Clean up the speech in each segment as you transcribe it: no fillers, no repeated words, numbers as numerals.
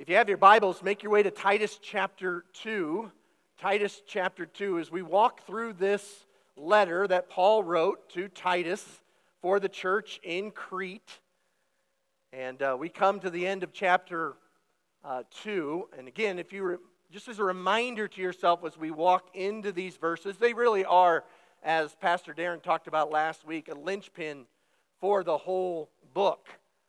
If you have your Bibles, make your way to Titus chapter 2. Titus chapter 2, as we walk through this letter that Paul wrote to Titus for the church in Crete. And we come to the end of chapter 2. And again, if you just as a reminder to yourself as we walk into these verses, they really are, as Pastor Darren talked about last week, a linchpin for the whole book.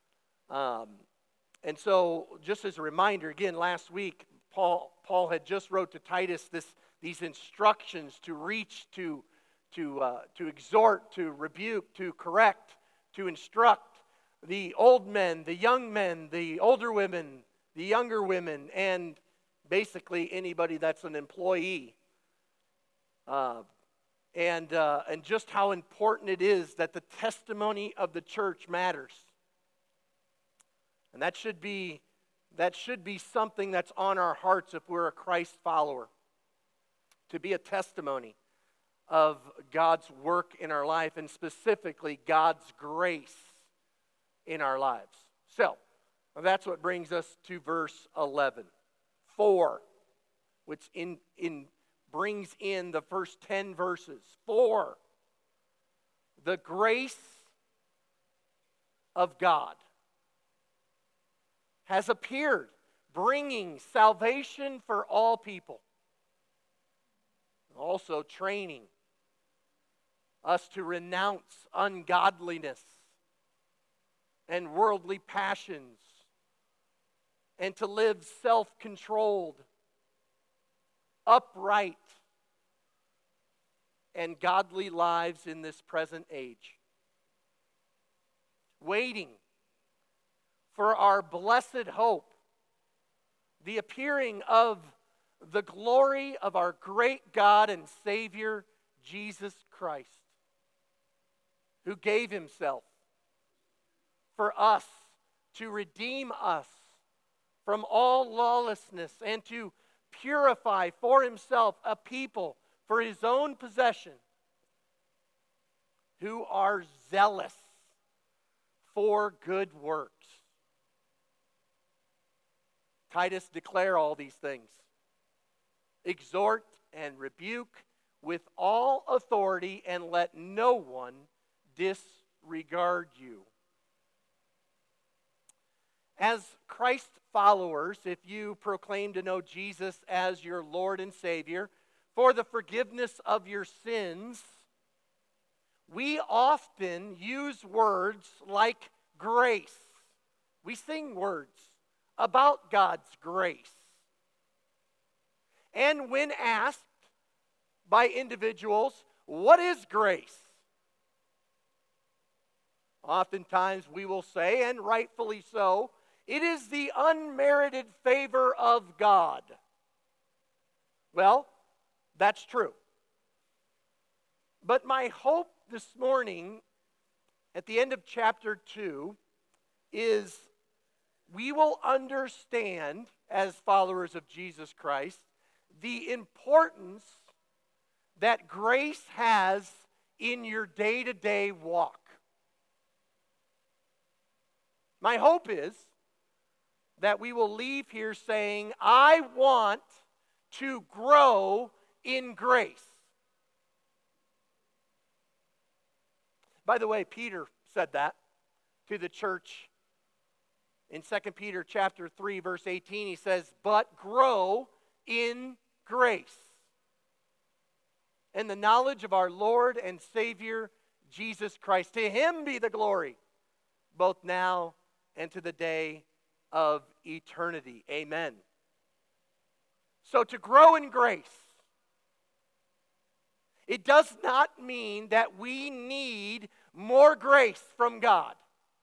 And so, just as a reminder, again, last week, Paul had just wrote to Titus these instructions to reach, to exhort, to rebuke, to correct, to instruct the old men, the young men, the older women, the younger women, and basically anybody that's an employee. And just how important it is that the testimony of the church matters. And that should be something that's on our hearts if we're a Christ follower. To be a testimony of God's work in our life, and specifically God's grace in our lives. So, that's what brings us to verse 11. 4, which brings in the first 10 verses. 4, the grace of God has appeared, bringing salvation for all people. Also training us to renounce ungodliness and worldly passions, and to live self-controlled, upright, and godly lives in this present age. Waiting for our blessed hope, the appearing of the glory of our great God and Savior, Jesus Christ, who gave himself for us to redeem us from all lawlessness and to purify for himself a people for his own possession who are zealous for good works. Titus, declare all these things. Exhort and rebuke with all authority, and let no one disregard you. As Christ followers, if you proclaim to know Jesus as your Lord and Savior for the forgiveness of your sins, we often use words like grace. We sing words about God's grace. And when asked by individuals, what is grace? Oftentimes we will say, and rightfully so, it is the unmerited favor of God. Well, that's true. But my hope this morning, at the end of chapter 2, is we will understand, as followers of Jesus Christ, the importance that grace has in your day-to-day walk. My hope is that we will leave here saying, I want to grow in grace. By the way, Peter said that to the church in 2 Peter chapter 3, verse 18. He says, but grow in grace and the knowledge of our Lord and Savior, Jesus Christ. To him be the glory, both now and to the day of eternity. Amen. So to grow in grace, it does not mean that we need more grace from God.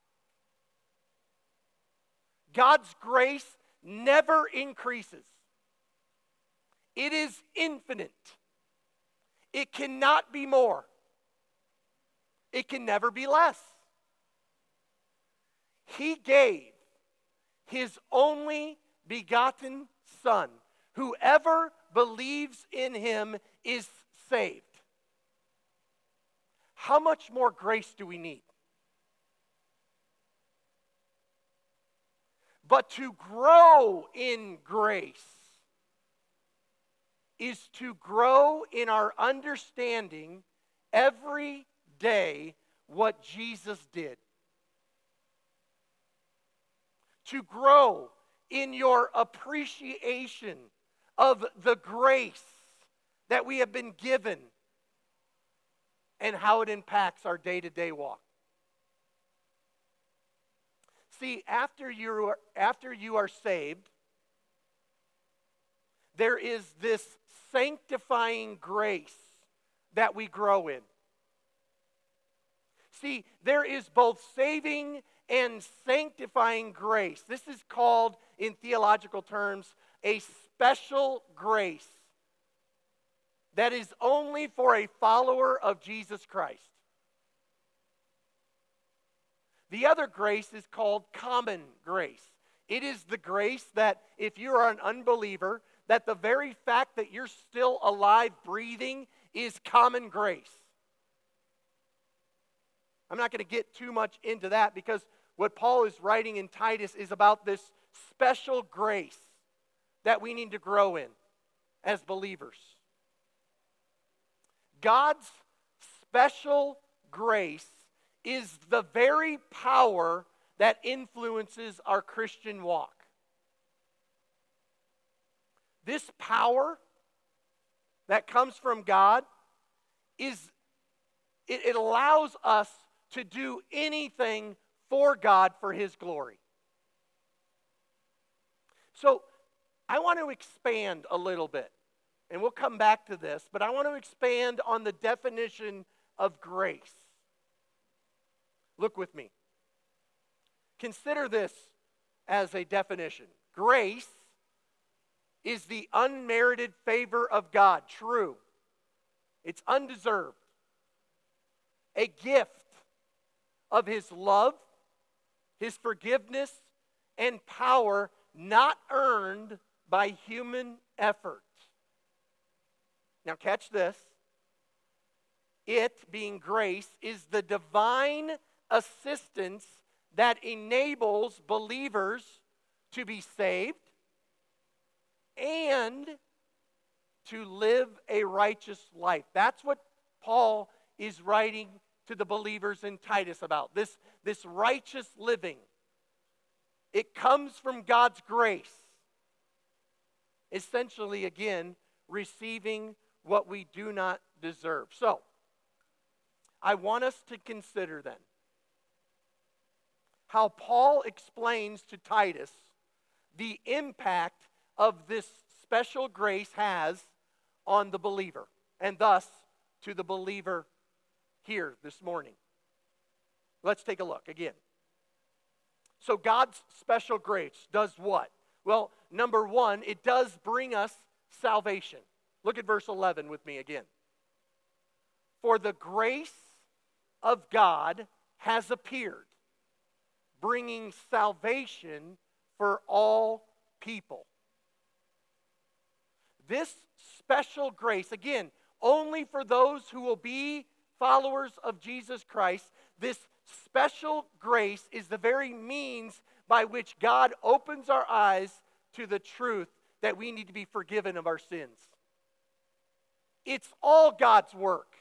God's grace never increases. It is infinite. It cannot be more. It can never be less. He gave his only begotten Son. Whoever believes in him is saved. How much more grace do we need? But to grow in grace is to grow in our understanding every day what Jesus did. To grow in your appreciation of the grace that we have been given and how it impacts our day-to-day walk. See, after you are saved, there is this sanctifying grace that we grow in. See, there is both saving and sanctifying grace. This is called, in theological terms, a special grace that is only for a follower of Jesus Christ. The other grace is called common grace. It is the grace that if you are an unbeliever, that the very fact that you're still alive, breathing, is common grace. I'm not going to get too much into that because what Paul is writing in Titus is about this special grace that we need to grow in as believers. God's special grace is the very power that influences our Christian walk. This power that comes from God it allows us to do anything for God for His glory. So I want to expand a little bit, and we'll come back to this, but I want to expand on the definition of grace. Look with me. Consider this as a definition. Grace is the unmerited favor of God. True. It's undeserved. A gift of His love, His forgiveness, and power not earned by human effort. Now catch this. It, being grace, is the divine assistance that enables believers to be saved and to live a righteous life. That's what Paul is writing to the believers in Titus about. This righteous living. It comes from God's grace. Essentially, again, receiving what we do not deserve. So, I want us to consider then how Paul explains to Titus the impact of this special grace has on the believer, and thus to the believer here this morning. Let's take a look again. So God's special grace does what? Well, number one, it does bring us salvation. Look at verse 11 with me again. For the grace of God has appeared, bringing salvation for all people. This special grace, again, only for those who will be followers of Jesus Christ, this special grace is the very means by which God opens our eyes to the truth that we need to be forgiven of our sins. It's all God's work.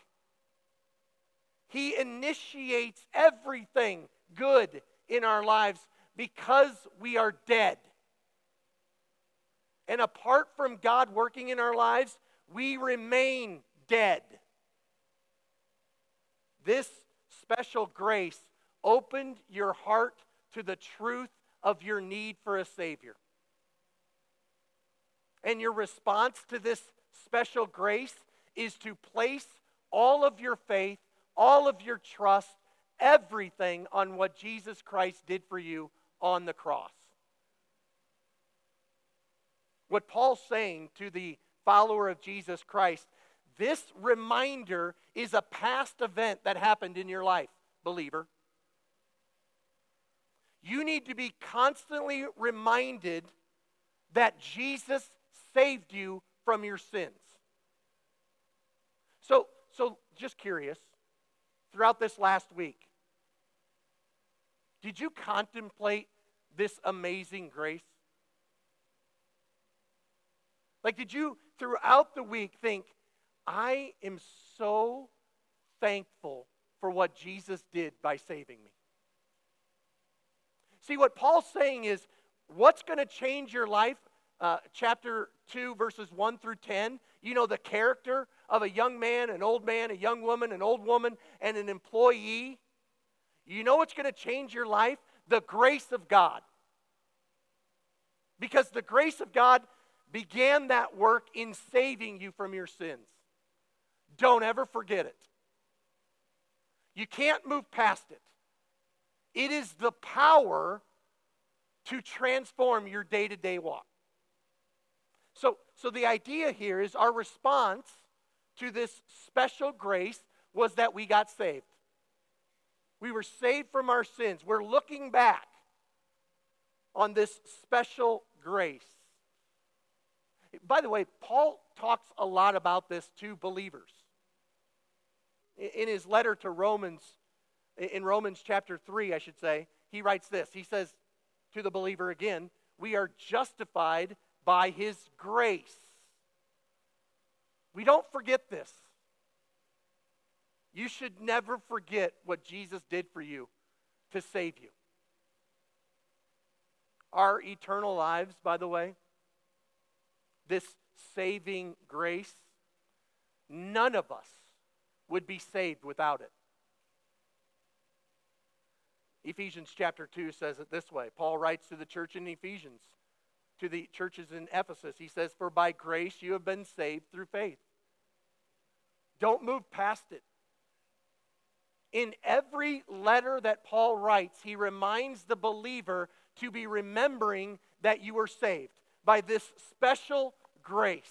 He initiates everything good in our lives because we are dead. And apart from God working in our lives, we remain dead. This special grace opened your heart to the truth of your need for a Savior. And your response to this special grace is to place all of your faith, all of your trust, everything on what Jesus Christ did for you on the cross. What Paul's saying to the follower of Jesus Christ, this reminder is a past event that happened in your life, believer. You need to be constantly reminded that Jesus saved you from your sins. So just curious, throughout this last week, did you contemplate this amazing grace? Like, did you throughout the week think, I am so thankful for what Jesus did by saving me? See, what Paul's saying is, what's going to change your life? Chapter 2, verses 1 through 10, you know, the character of a young man, a young woman, an old woman, and an employee. You know what's going to change your life? The grace of God. Because the grace of God began that work in saving you from your sins. Don't ever forget it. You can't move past it. It is the power to transform your day-to-day walk. So the idea here is our response to this special grace was that we got saved. We were saved from our sins. We're looking back on this special grace. By the way, Paul talks a lot about this to believers. In his letter to Romans, in Romans chapter 3, I should say, he writes this. He says to the believer again, we are justified by his grace. We don't forget this. You should never forget what Jesus did for you to save you. Our eternal lives, by the way, this saving grace, none of us would be saved without it. Ephesians chapter 2 says it this way. Paul writes to the church in Ephesians, to the churches in Ephesus. He says, for by grace you have been saved through faith. Don't move past it. In every letter that Paul writes, he reminds the believer to be remembering that you were saved by this special grace.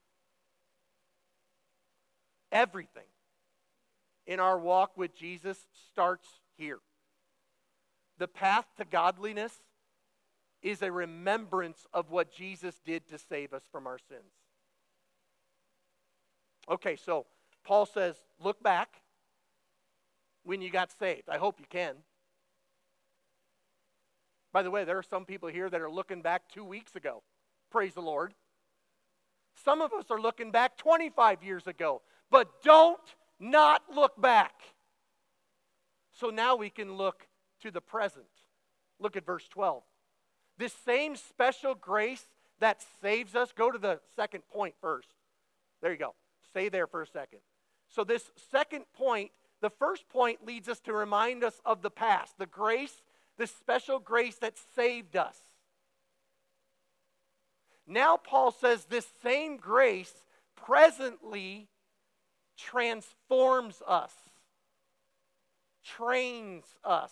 Everything in our walk with Jesus starts here. The path to godliness is a remembrance of what Jesus did to save us from our sins. Okay, so Paul says, look back when you got saved. I hope you can. By the way, there are some people here that are looking back 2 weeks ago. Praise the Lord. Some of us are looking back 25 years ago. But don't not look back. So now we can look to the present. Look at verse 12. This same special grace that saves us. Go to the second point first. There you go. Stay there for a second. So this second point, the first point leads us to remind us of the past. The grace, the special grace that saved us. Now Paul says this same grace presently transforms us, trains us.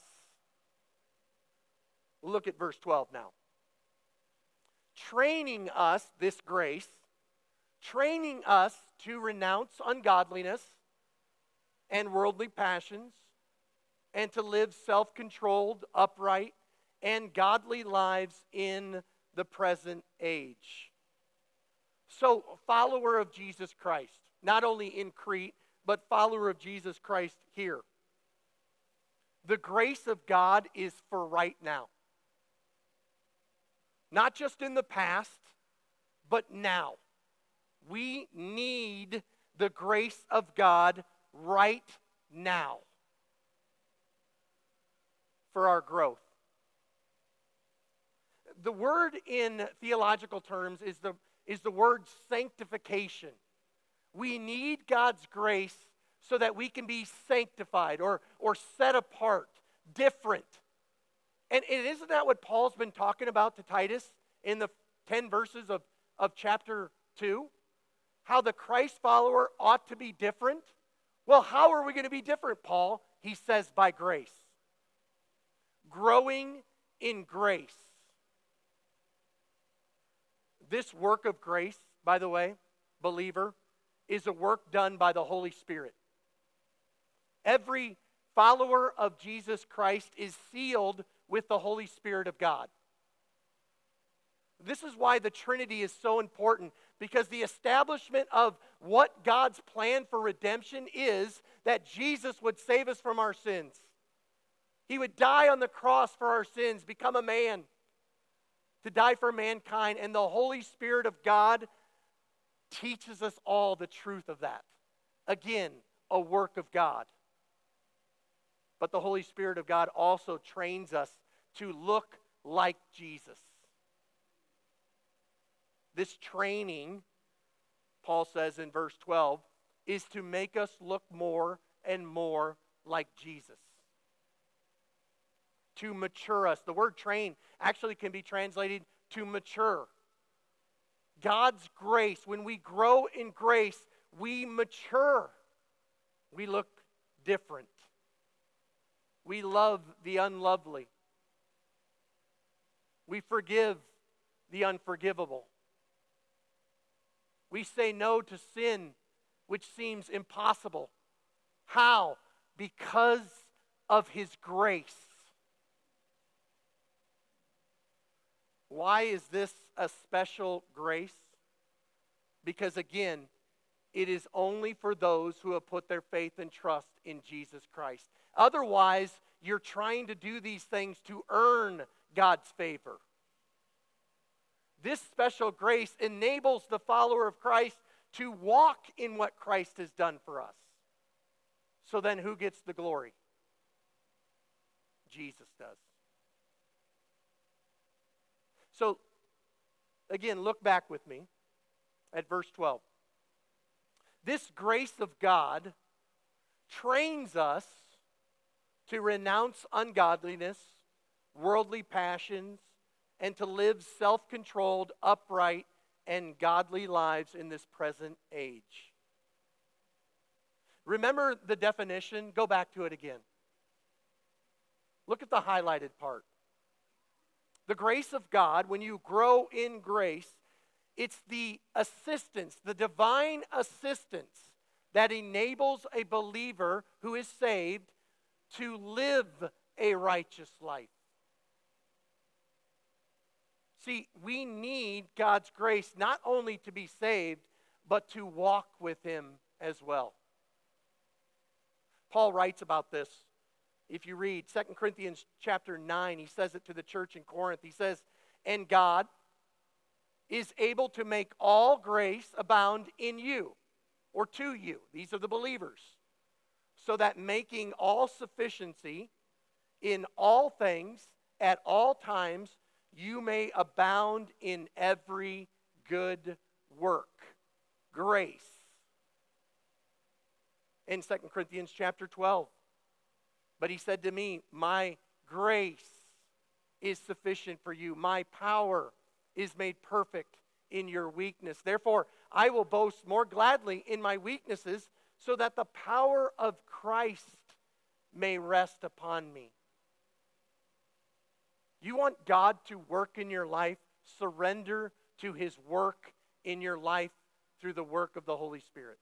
Look at verse 12 now. Training us, this grace, training us to renounce ungodliness and worldly passions, and to live self-controlled, upright, and godly lives in the present age. So, follower of Jesus Christ, not only in Crete, but follower of Jesus Christ here. The grace of God is for right now. Not just in the past, but now. We need the grace of God right now for our growth. The word in theological terms is the word sanctification. We need God's grace so that we can be sanctified or set apart, different. And isn't that what Paul's been talking about to Titus in the 10 verses of chapter 2? How the Christ follower ought to be different? Well, how are we going to be different, Paul? He says by grace. Growing in grace. This work of grace, by the way, believer, is a work done by the Holy Spirit. Every follower of Jesus Christ is sealed with the Holy Spirit of God. This is why the Trinity is so important, because the establishment of what God's plan for redemption is that Jesus would save us from our sins. He would die on the cross for our sins, become a man to die for mankind. And the Holy Spirit of God teaches us all the truth of that. Again, a work of God. But the Holy Spirit of God also trains us to look like Jesus. This training, Paul says in verse 12, is to make us look more and more like Jesus. To mature us. The word train actually can be translated to mature. God's grace, when we grow in grace, we mature. We look different. We love the unlovely. We forgive the unforgivable. We say no to sin which seems impossible. How? Because of His grace. Why is this a special grace? Because again, it is only for those who have put their faith and trust in Jesus Christ. Otherwise, you're trying to do these things to earn God's favor. This special grace enables the follower of Christ to walk in what Christ has done for us. So then who gets the glory? Jesus does. So, again, look back with me at verse 12. This grace of God trains us to renounce ungodliness, worldly passions, and to live self-controlled, upright, and godly lives in this present age. Remember the definition? Go back to it again. Look at the highlighted part. The grace of God, when you grow in grace, it's the assistance, the divine assistance that enables a believer who is saved to live a righteous life. See, we need God's grace not only to be saved, but to walk with Him as well. Paul writes about this. If you read 2 Corinthians chapter 9, he says it to the church in Corinth. He says, "And God is able to make all grace abound in you," or to you. These are the believers. "So that making all sufficiency in all things at all times, you may abound in every good work." Grace. In 2 Corinthians chapter 12, "But he said to me, my grace is sufficient for you. My power is made perfect in your weakness. Therefore, I will boast more gladly in my weaknesses, so that the power of Christ may rest upon me." You want God to work in your life? Surrender to His work in your life through the work of the Holy Spirit.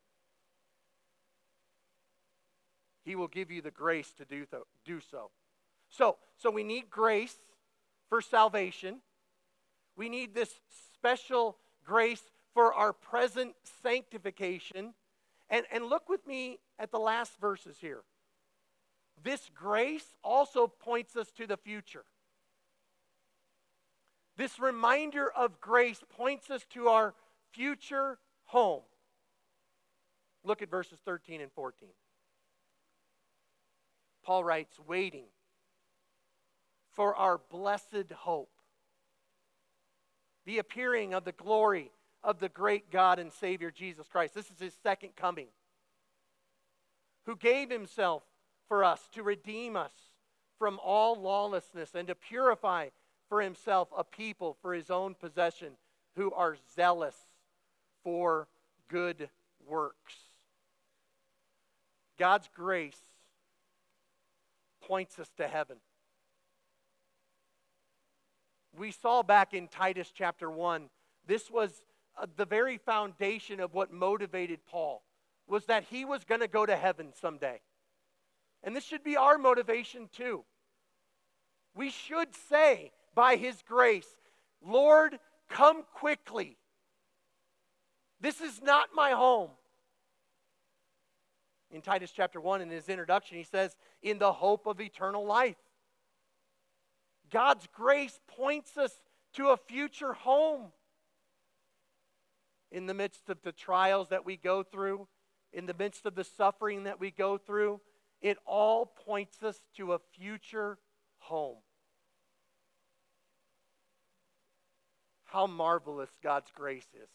He will give you the grace to do so. So we need grace for salvation. We need this special grace for our present sanctification. And look with me at the last verses here. This grace also points us to the future. This reminder of grace points us to our future home. Look at verses 13 and 14. Paul writes, "Waiting for our blessed hope, the appearing of the glory of the great God and Savior Jesus Christ." This is His second coming. "Who gave Himself for us to redeem us from all lawlessness and to purify for Himself a people for His own possession who are zealous for good works." God's grace points us to heaven. We saw back in Titus chapter 1, this was the very foundation of what motivated Paul, was that he was going to go to heaven someday. And this should be our motivation too. We should say, by His grace, "Lord, come quickly. This is not my home." In Titus chapter 1, in his introduction, he says, "In the hope of eternal life." God's grace points us to a future home. In the midst of the trials that we go through, in the midst of the suffering that we go through, it all points us to a future home. How marvelous God's grace is.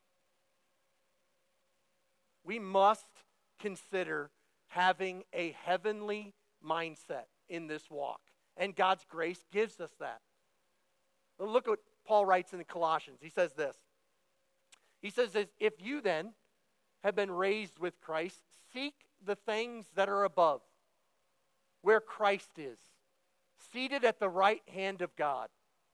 We must consider having a heavenly mindset in this walk. And God's grace gives us that. Look what Paul writes in the Colossians. He says this. He says this, if you then have been raised with Christ, seek the things that are above, where Christ is, seated at the right hand of God.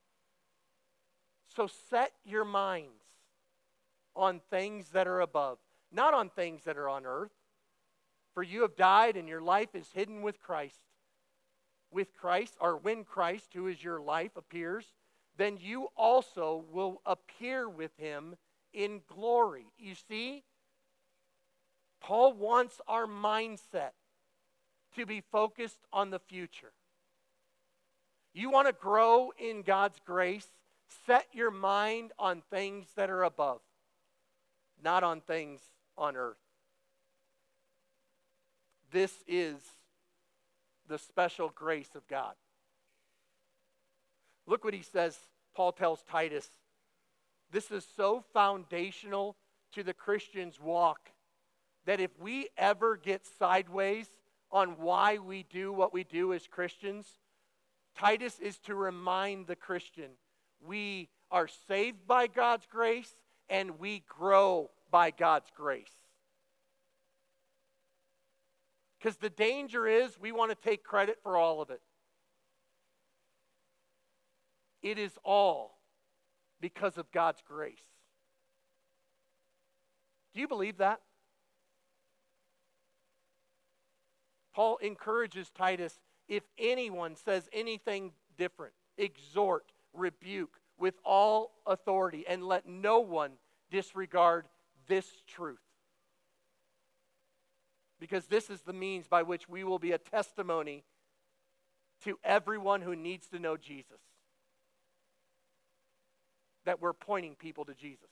So set your minds on things that are above, not on things that are on earth. For you have died and your life is hidden with Christ. With Christ, or when Christ, who is your life, appears, then you also will appear with him in glory. You see, Paul wants our mindset to be focused on the future. You want to grow in God's grace? Set your mind on things that are above, not on things on earth. This is the special grace of God. Look what he says, Paul tells Titus. This is so foundational to the Christian's walk that if we ever get sideways on why we do what we do as Christians, Titus is to remind the Christian, we are saved by God's grace and we grow by God's grace. Because the danger is we want to take credit for all of it. It is all because of God's grace. Do you believe that? Paul encourages Titus, if anyone says anything different, exhort, rebuke with all authority, and let no one disregard this truth. Because this is the means by which we will be a testimony to everyone who needs to know Jesus. That we're pointing people to Jesus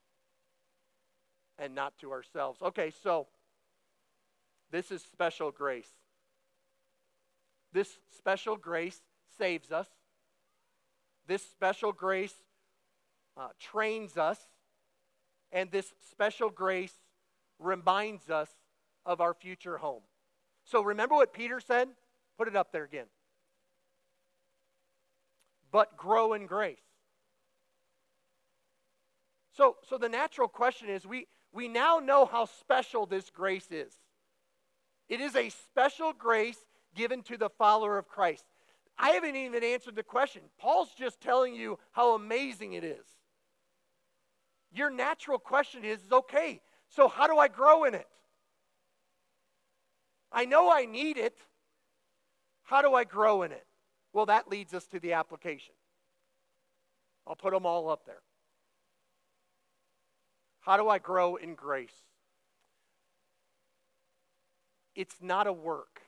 and not to ourselves. Okay, so this is special grace. This special grace saves us. This special grace trains us. And this special grace reminds us of our future home. So remember what Peter said? Put it up there again. But grow in grace. So the natural question is, we now know how special this grace is. It is a special grace given to the follower of Christ. I haven't even answered the question. Paul's just telling you how amazing it is. Your natural question is, okay, so how do I grow in it? I know I need it. How do I grow in it? Well, that leads us to the application. I'll put them all up there. How do I grow in grace? It's not a work.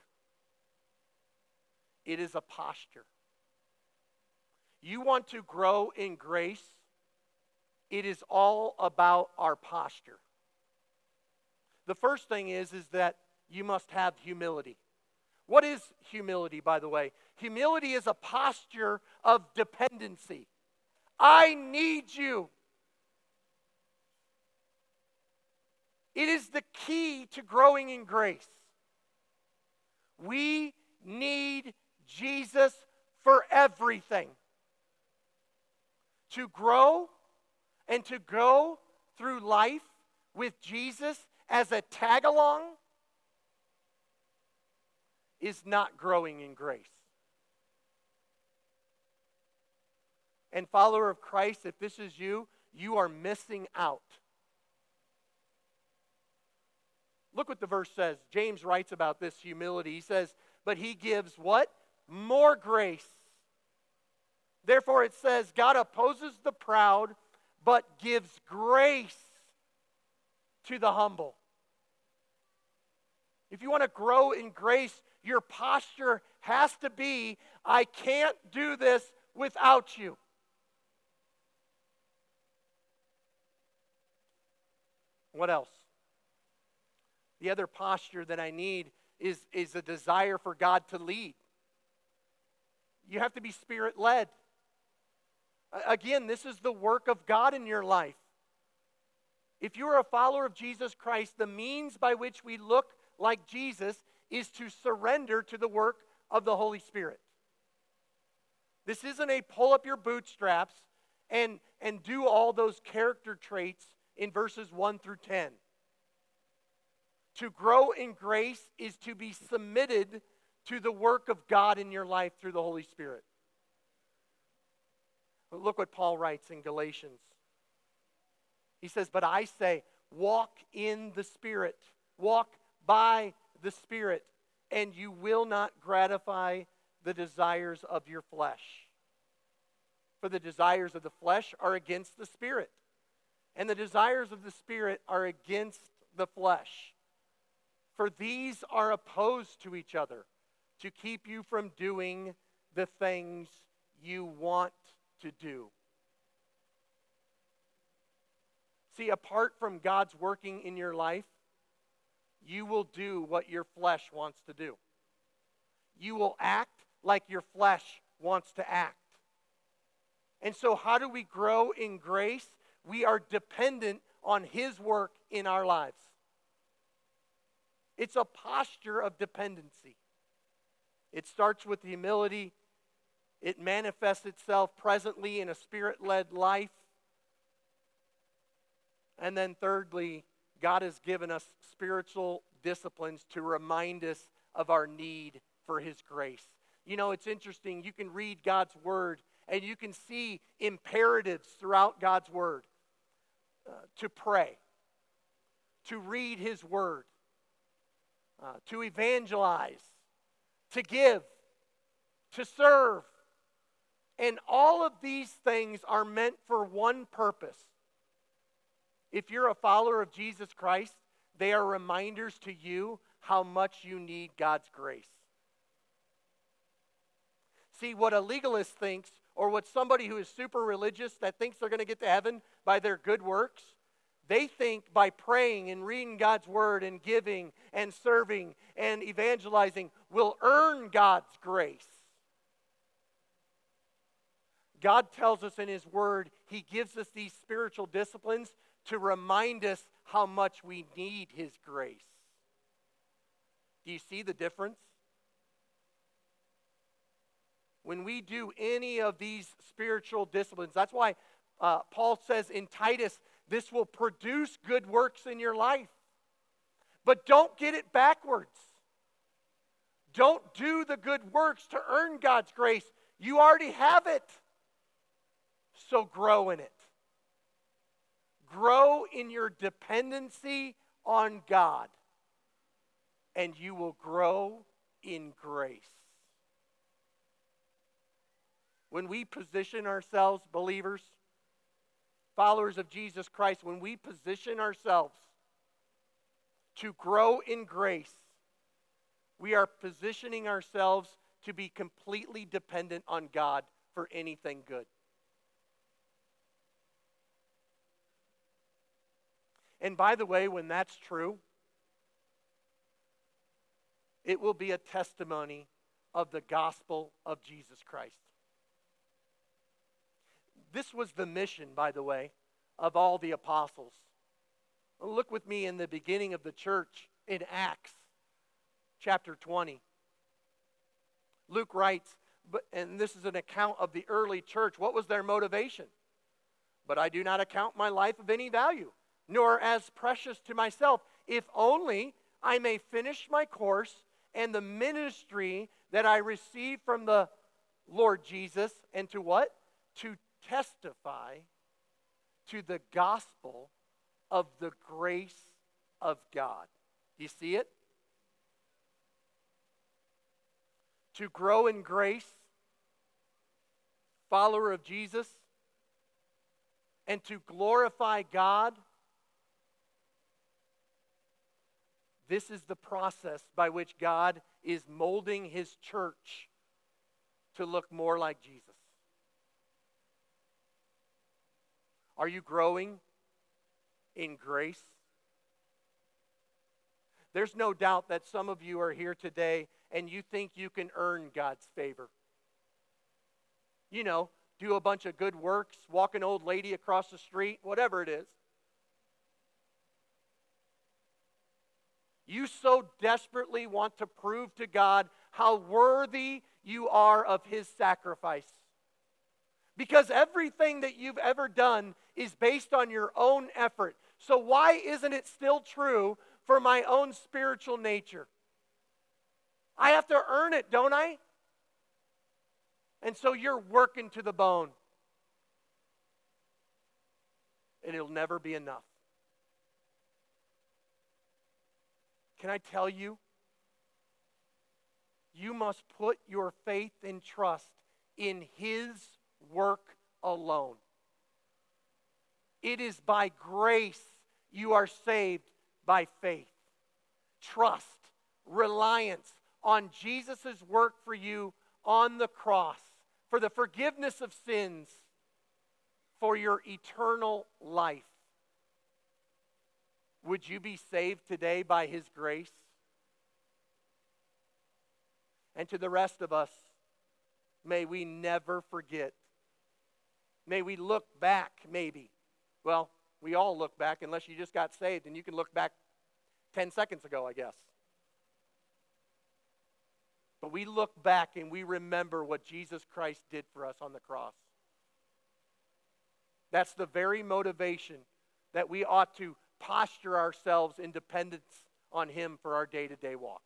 It is a posture. You want to grow in grace? It is all about our posture. The first thing is that you must have humility. What is humility, by the way? Humility is a posture of dependency. I need you. It is the key to growing in grace. We need Jesus for everything. To grow and to go through life with Jesus as a tag-along is not growing in grace. And follower of Christ, if this is you, you are missing out. Look what the verse says. James writes about this humility. He says, but he gives what? More grace. Therefore it says, God opposes the proud, but gives grace to the humble. If you want to grow in grace, your posture has to be, I can't do this without you. What else? The other posture that I need is a desire for God to lead. You have to be Spirit-led. Again, this is the work of God in your life. If you are a follower of Jesus Christ, the means by which we look like Jesus is to surrender to the work of the Holy Spirit. This isn't a pull up your bootstraps and do all those character traits in verses 1 through 10. To grow in grace is to be submitted to the work of God in your life through the Holy Spirit. Look what Paul writes in Galatians. He says, "But I say, walk in the Spirit, walk by the Spirit, and you will not gratify the desires of your flesh. For the desires of the flesh are against the Spirit, and the desires of the Spirit are against the flesh. For these are opposed to each other, to keep you from doing the things you want to do." See, apart from God's working in your life, you will do what your flesh wants to do. You will act like your flesh wants to act. And so how do we grow in grace? We are dependent on His work in our lives. It's a posture of dependency. It starts with humility. It manifests itself presently in a Spirit-led life. And then thirdly, God has given us spiritual disciplines to remind us of our need for His grace. You know, it's interesting. You can read God's Word and you can see imperatives throughout God's Word. To pray, to read His Word, to evangelize, to give, to serve. And all of these things are meant for one purpose. If you're a follower of Jesus Christ, they are reminders to you how much you need God's grace. See, what a legalist thinks, or what somebody who is super religious that thinks they're going to get to heaven by their good works, they think by praying and reading God's Word and giving and serving and evangelizing will earn God's grace. God tells us in His Word, He gives us these spiritual disciplines to remind us how much we need His grace. Do you see the difference? When we do any of these spiritual disciplines, that's why Paul says in Titus, this will produce good works in your life. But don't get it backwards. Don't do the good works to earn God's grace. You already have it. So grow in it. Grow in your dependency on God, and you will grow in grace. When we position ourselves, believers, followers of Jesus Christ, when we position ourselves to grow in grace, we are positioning ourselves to be completely dependent on God for anything good. And by the way, when that's true, it will be a testimony of the gospel of Jesus Christ. This was the mission, by the way, of all the apostles. Look with me in the beginning of the church in Acts chapter 20. Luke writes, and this is an account of the early church. What was their motivation? But I do not account my life of any value, nor as precious to myself, if only I may finish my course and the ministry that I received from the Lord Jesus, and to what? To testify to the gospel of the grace of God. Do you see it? To grow in grace, follower of Jesus, and to glorify God. This is the process by which God is molding His church to look more like Jesus. Are you growing in grace? There's no doubt that some of you are here today and you think you can earn God's favor. You know, do a bunch of good works, walk an old lady across the street, whatever it is. You so desperately want to prove to God how worthy you are of His sacrifice. Because everything that you've ever done is based on your own effort. So why isn't it still true for my own spiritual nature? I have to earn it, don't I? And so you're working to the bone. And it'll never be enough. Can I tell you? You must put your faith and trust in His work alone. It is by grace you are saved by faith. Trust, reliance on Jesus' work for you on the cross, for the forgiveness of sins, for your eternal life. Would you be saved today by His grace? And to the rest of us, may we never forget. May we look back, maybe. Well, we all look back, unless you just got saved, and you can look back 10 seconds ago, I guess. But we look back and we remember what Jesus Christ did for us on the cross. That's the very motivation that we ought to posture ourselves in dependence on Him for our day-to-day walk.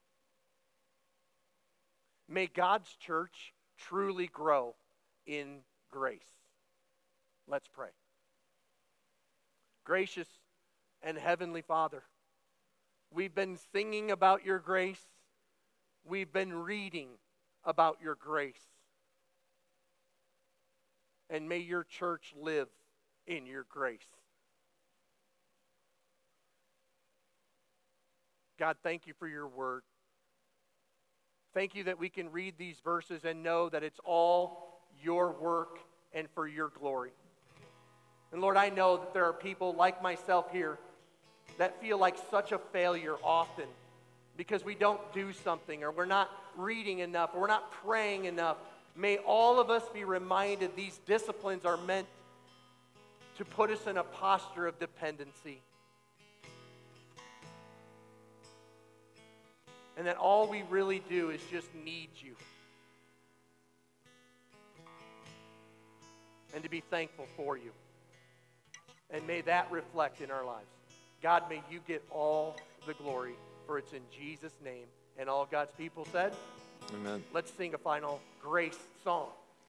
May God's church truly grow in grace. Let's pray. Gracious and Heavenly Father, we've been singing about your grace. We've been reading about your grace. And may your church live in your grace. God, thank you for your word. Thank you that we can read these verses and know that it's all your work and for your glory. And Lord, I know that there are people like myself here that feel like such a failure often because we don't do something, or we're not reading enough, or we're not praying enough. May all of us be reminded these disciplines are meant to put us in a posture of dependency. And that all we really do is just need you. And to be thankful for you. And may that reflect in our lives. God, may you get all the glory, for it's in Jesus' name. And all God's people said, Amen. Let's sing a final grace song.